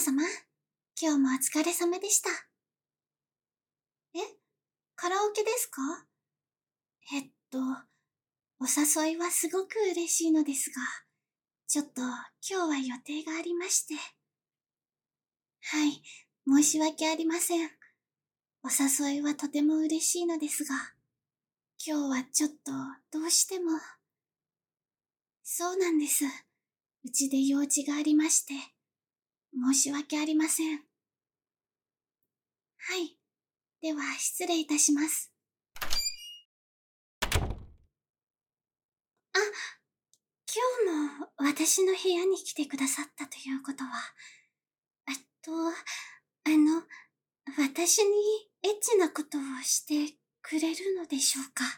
様、今日もお疲れ様でした。カラオケですか？お誘いはすごく嬉しいのですが、ちょっと今日は予定がありまして。はい、申し訳ありません。お誘いはとても嬉しいのですが、今日はちょっとどうしても。そうなんです。うちで用事がありまして、申し訳ありません。はい、では失礼いたします。あ、今日も私の部屋に来てくださったということは、私にエッチなことをしてくれるのでしょうか？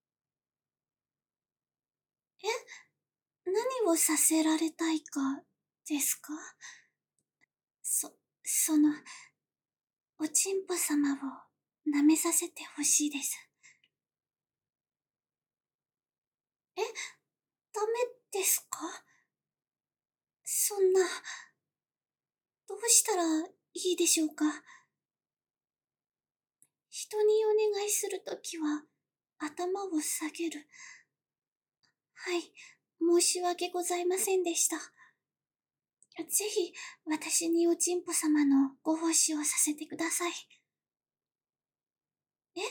何をさせられたいかですか？その、おちんぽ様を舐めさせてほしいです。ダメですか？そんな、どうしたらいいでしょうか？人にお願いするときは、頭を下げる。はい、申し訳ございませんでした。ぜひ、私におちんぽ様のご奉仕をさせてください。足りない？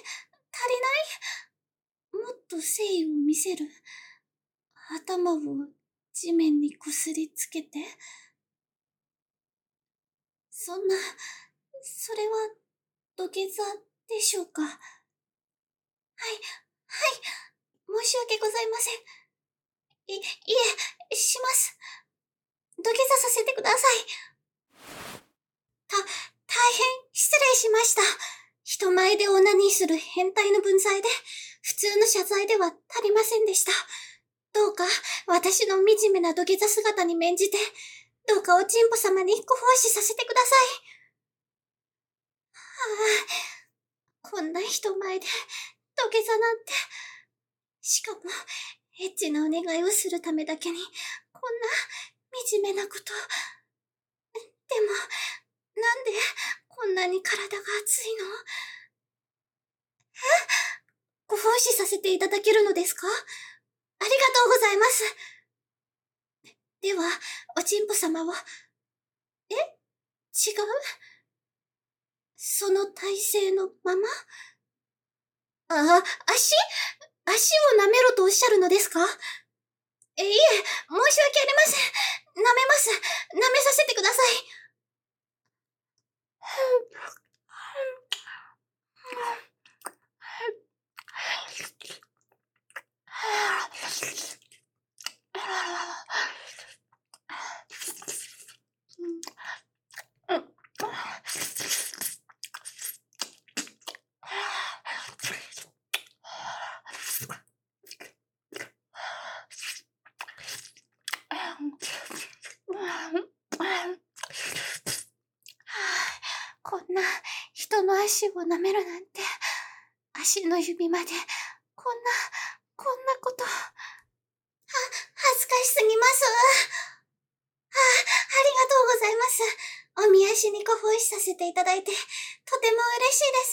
もっと誠意を見せる。頭を地面にこすりつけて。それは土下座でしょうか？はい、申し訳ございません。いえ、します。土下座させてください。大変失礼しました。人前でオナニーする変態の分際で、普通の謝罪では足りませんでした。どうか、私の惨めな土下座姿に免じて、どうかおちんぽ様にご奉仕させてください。こんな人前で土下座なんて。しかも、エッチなお願いをするためだけに、こんな惨めなこと。でも、なんでこんなに体が熱いの？ご奉仕させていただけるのですか？ありがとうございます。では、おちんぽ様は、違う？その体勢のまま？足を舐めろとおっしゃるのですか？いえ、申し訳ありません。舐めます。舐めさせてください。こんな人の足を舐めるなんて、足の指まで、こんなこと。恥ずかしすぎます。ありがとうございます。おみ足にご奉仕させていただいて、とても嬉しいです。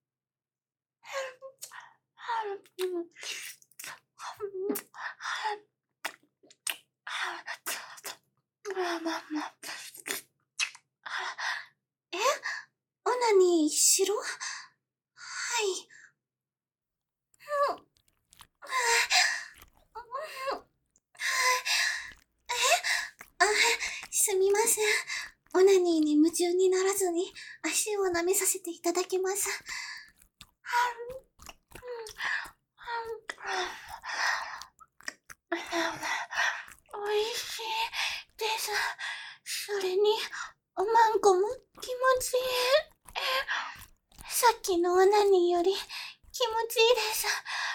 オナニーしろ？はい。すみません。オナニーに夢中にならずに足を舐めさせていただきます。おいしいです。それに、おまんこも気持ちいい。さっきのオナニーより気持ちいいです。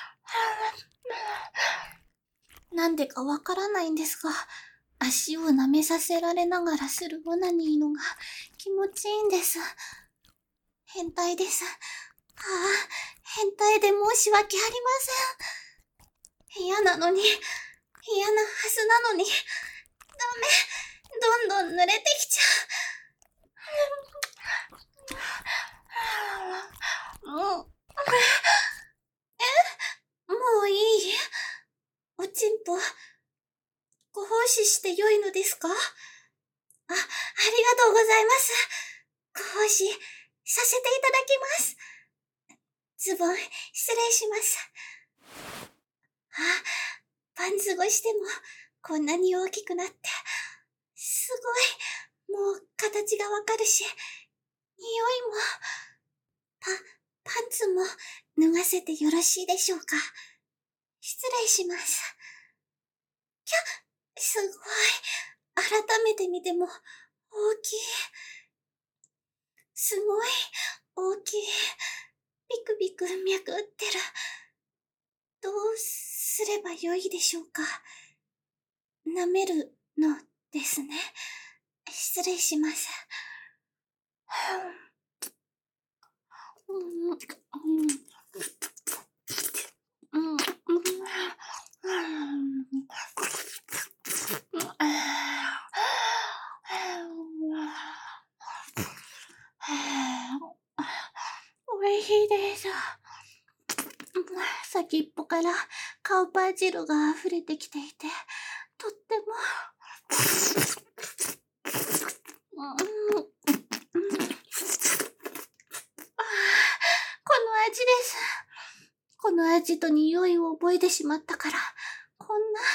なんでかわからないんですが、足を舐めさせられながらするオナニーのが気持ちいいんです。変態です。変態で申し訳ありません。嫌なのに、嫌なはずなのに、ダメ、どんどん濡れてきちゃう。 もういい？おちんぽ、ご奉仕してよいのですか？ありがとうございます。ご奉仕させていただきます。ズボン、失礼します。パンツ越しても、こんなに大きくなって、すごい、もう形がわかるし、匂いも、パンツも脱がせてよろしいでしょうか？失礼します。すごい。改めて見ても、大きい。すごい、大きい。ビクビク脈打ってる。どうすればよいでしょうか？舐めるのですね。失礼します。おいしいです。先っぽからカウパー汁が溢れてきていて、とっても、この味です。この味と匂いを覚えてしまったから、こんな、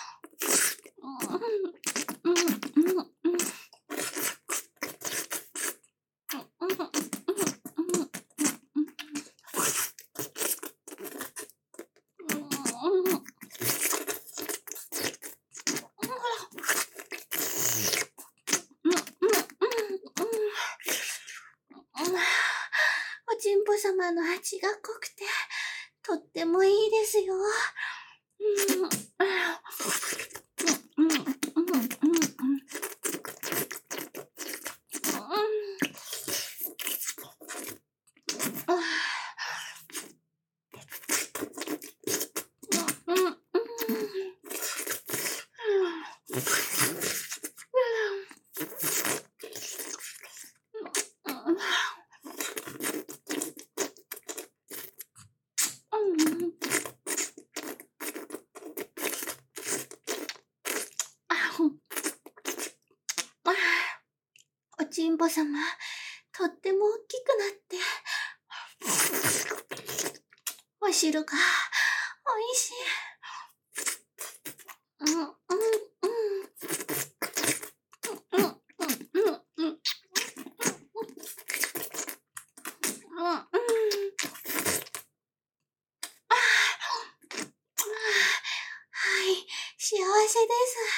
おちんぽ様の味が濃くて、とってもいいですよ。おちんぽ様、とっても大きくなって、お汁がおいしい。はい、幸せです。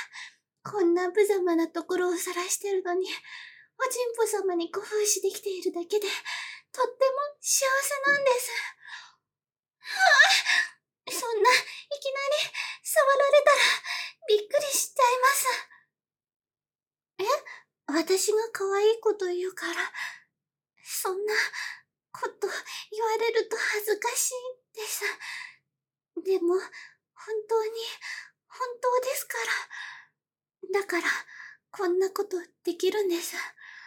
こんな無様なところを晒してるのに、おちんぽ様にご奉仕できているだけで、とっても幸せなんです。そんな、いきなり、触られたら、びっくりしちゃいます。私が可愛いこと言うから、そんなこと言われると恥ずかしいです。でも、本当に、本当ですから。だから、こんなことできるんです。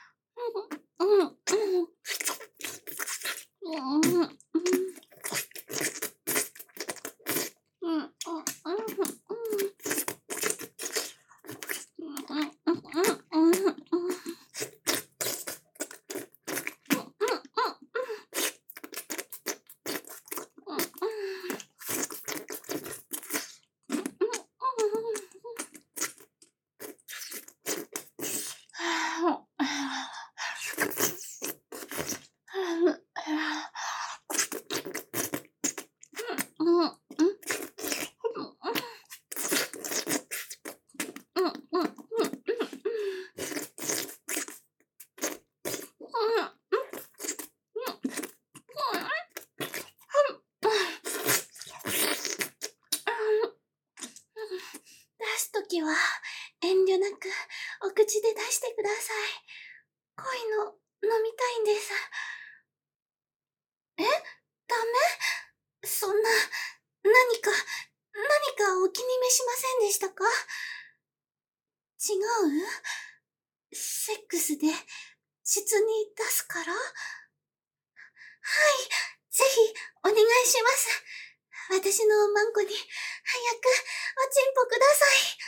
出すときは遠慮なくお口で出してください。濃いの飲みたいんです。ダメ？そんな、何かお気に召しませんでしたか？違う？セックスで膣に出すから？はい、 私のマンコに、早く、おちんぽください。